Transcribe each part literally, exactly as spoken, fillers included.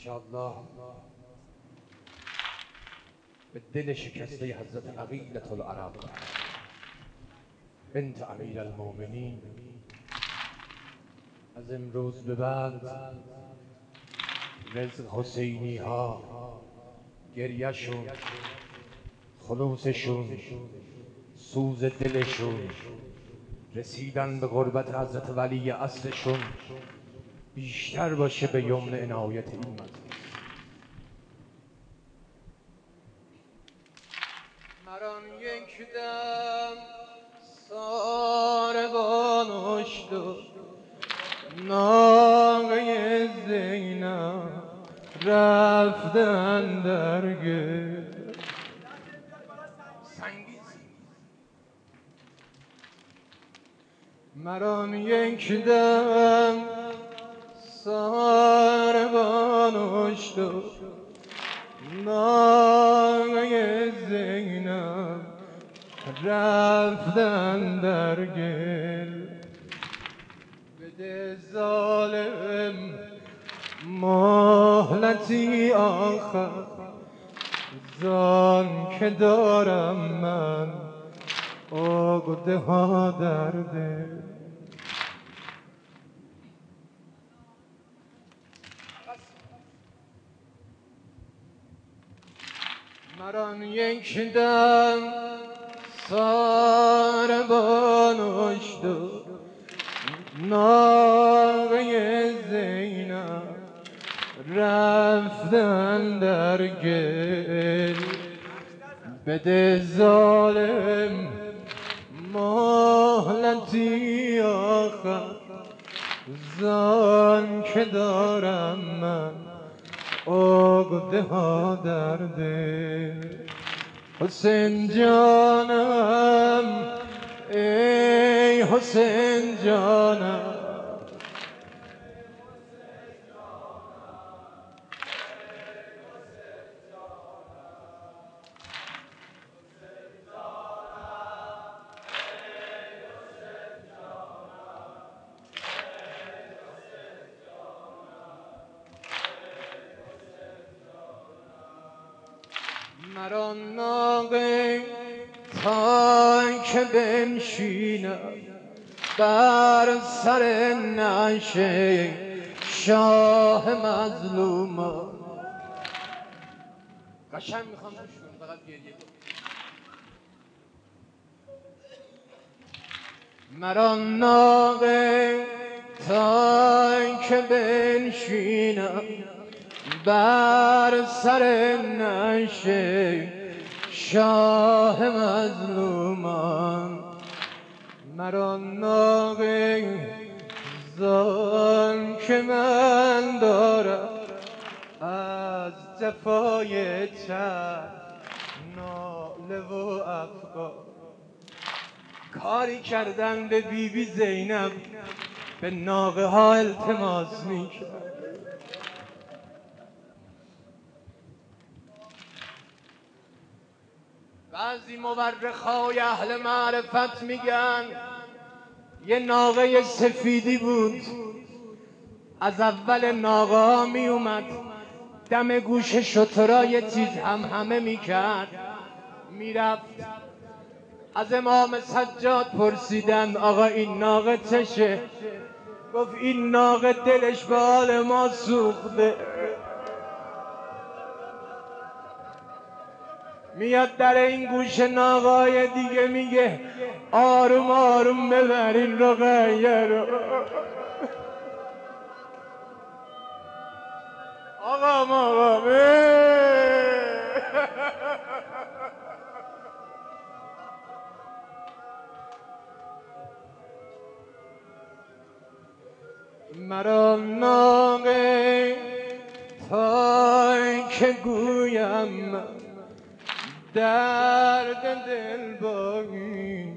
انشاءالله به دل شکسته حضرت عقیلة العرب بنت امیر المؤمنین از امروز به بعد رزق حسینی ها، گریهشون، خلوصشون، سوز دلشون، رسیدن به قربت حضرت ولی اصلشون بیشتر باشه به یمن عنایت این مجلس. مران یک دم ساربان اشتو ناقه زینب رفتن درگه مران یک دم ساربان اشتو ناقه زینب رفتن در گل بده ظالم مهلتی آخر زان که دارم من عقده ها در دل. مران یک دم ساربان اشتو ناقه زینب رفتن در گل بده ظالم مهلتی آخر زان که دارم من عقده ها در دل. حسین جانم ای حسین جانم مران ناقه تا که بنشینم بر سر نشه شاه مظلوم. قشنگ میخوام گوش کنم، فقط گریه کن. مران ناقه تا که بنشینم بر سر نشه شاه مظلومان. مران ناقه زان که من دارم از جفای چرخ ناله و افغان. کاری کردن به بی بی زینب به ناقه ها التماس میکرد. بعضی مورخای اهل معرفت میگن یه ناقه سفیدی بود، از اول ناقه ها می اومد دم گوش شترا یه چیز هم همه میکرد، میرفت. از امام سجاد پرسیدن آقا این ناقه چشه؟ گفت این ناقه دلش به حال ما سوخته، میاد در این گوش ناقای دیگه میگه آروم آروم ببرین رقیه رو. آقا مقامه مران ناقه تا که گویم درد دل با این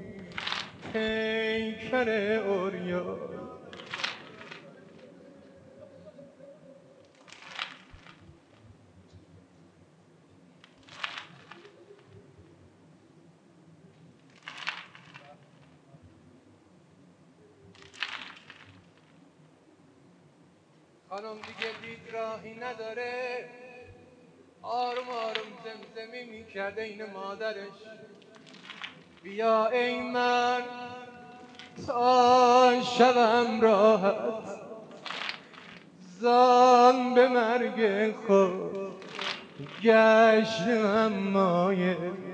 پیکر عریان. خانم دیگه دید راهی نداره، آروم آروم زمزمی میکرده این مادرش: بیا ای من تا شبم راحت، زان به مرگ خود گشتم مایه.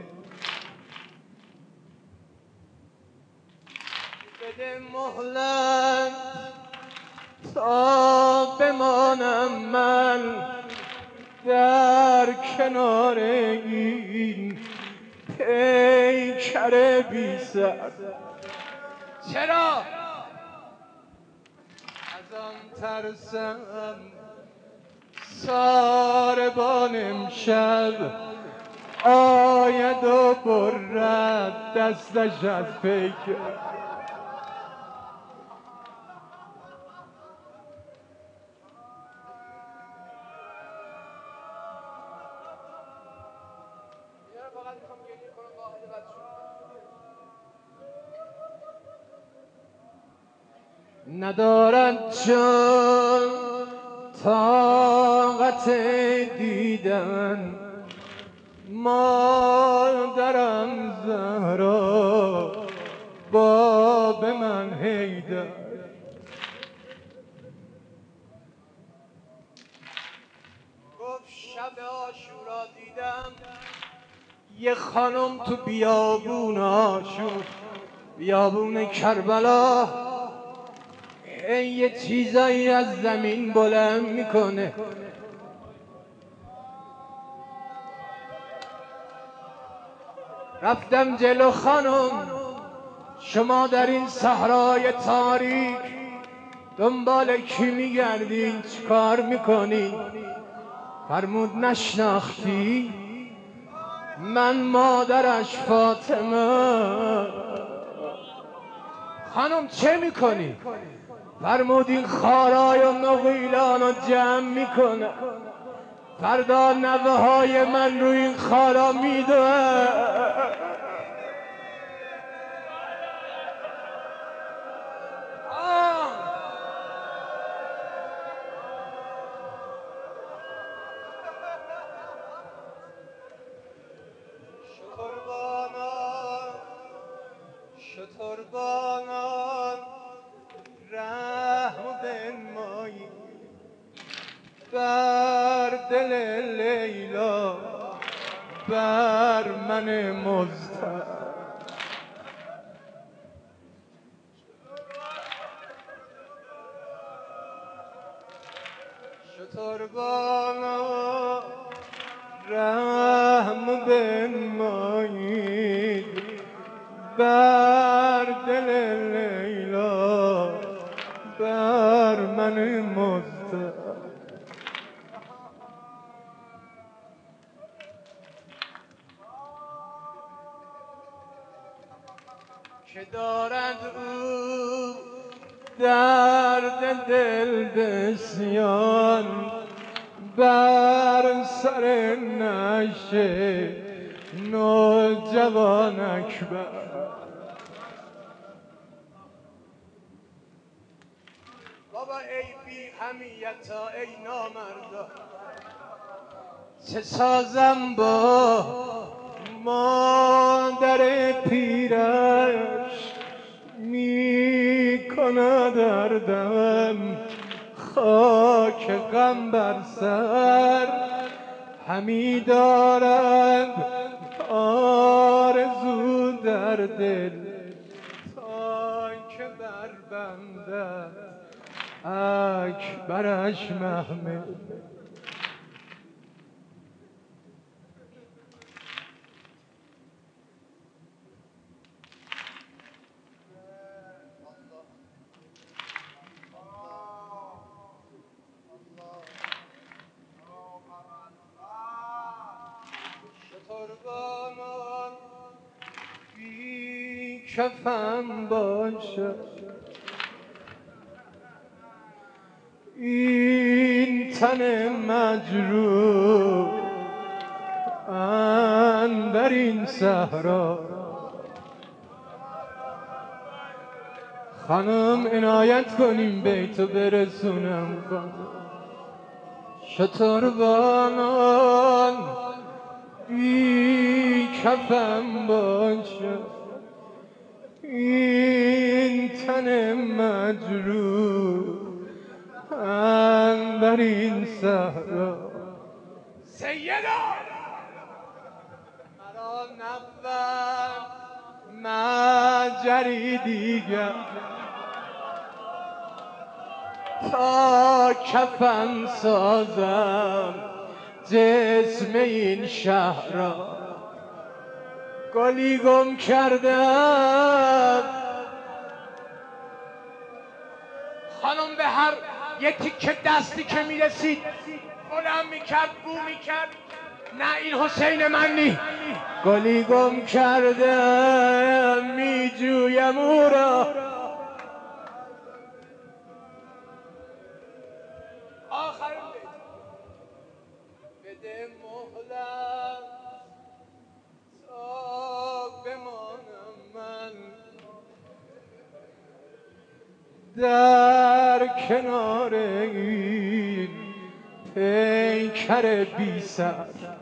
بده مهلت تا بمانم من در کنار این پیکر بی سر. چرا؟ از آن ترسم ساربان امشب آید و برد دستش از پیکر. ندارد جان طاقت دیدن مادرم زهرا باب من حیدر. گفت شب عاشورا دیدم یه خانم تو بیابون آشور، بیابون کربلا، یه چیزایی از زمین بلند میکنه. رفتم جلو: خانم شما در این صحرای تاریک دنبال کی میگردین؟ چی کار میکنین؟ فرمود نشناختی؟ من مادرش فاطمه. خانم چه میکنی؟ فرمود این خارای و نقیلان رو جمع میکنه، فردا نوه های من روی این خارا میدوه. شتربانان شتربانان رحم بنمایی بر دل لیلا بر من مضطر. شتربانان رحم بنمایید بر دل لیلا بر من مضطر. که دارد او درد دل بسیار بر سر نشه نوجوان اکبر. بابا ای بی حمیتا ای نامردا، چه سازم با مادر پیرش می کند دردم خاک غم بر سر. همی دارد آرزو در دل تا که بربندد اکبرش محمل. شتربانان بی کفن باشد این تن مجروح اندر این صحرا. خانم عنایت کنیم بیتو برسونم خانم. شتر بانان بی کفم باشه این تن مجروح اندر این صحرا. سیدا مرا نبود مجری دیگر تا کفن سازم جسم این شهر را. گلی گم کردم خانم به هر یه تیکه دستی که میرسید بلند میکرد بو میکرد نه این حسین من نی. گلی گم کردم میجویم او را. آخرین بیت بده مهلت تا بمانم من در کنار این پیکر بی سر.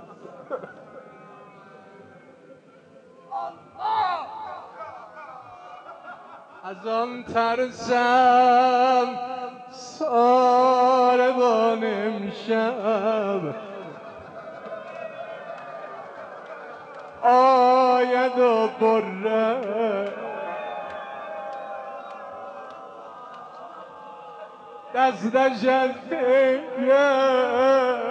از آن ترسم ساربان امشب آید و بره دستش از پیکر.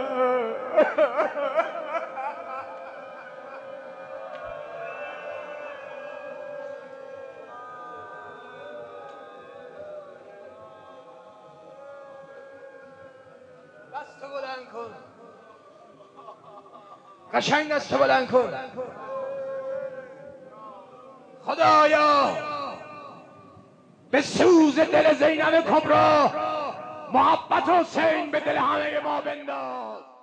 دست بلند کن قشنگ، دست بلند کن. خدایا به سوز دل زینب کبرا محبت حسین به دل همه ما بنداز.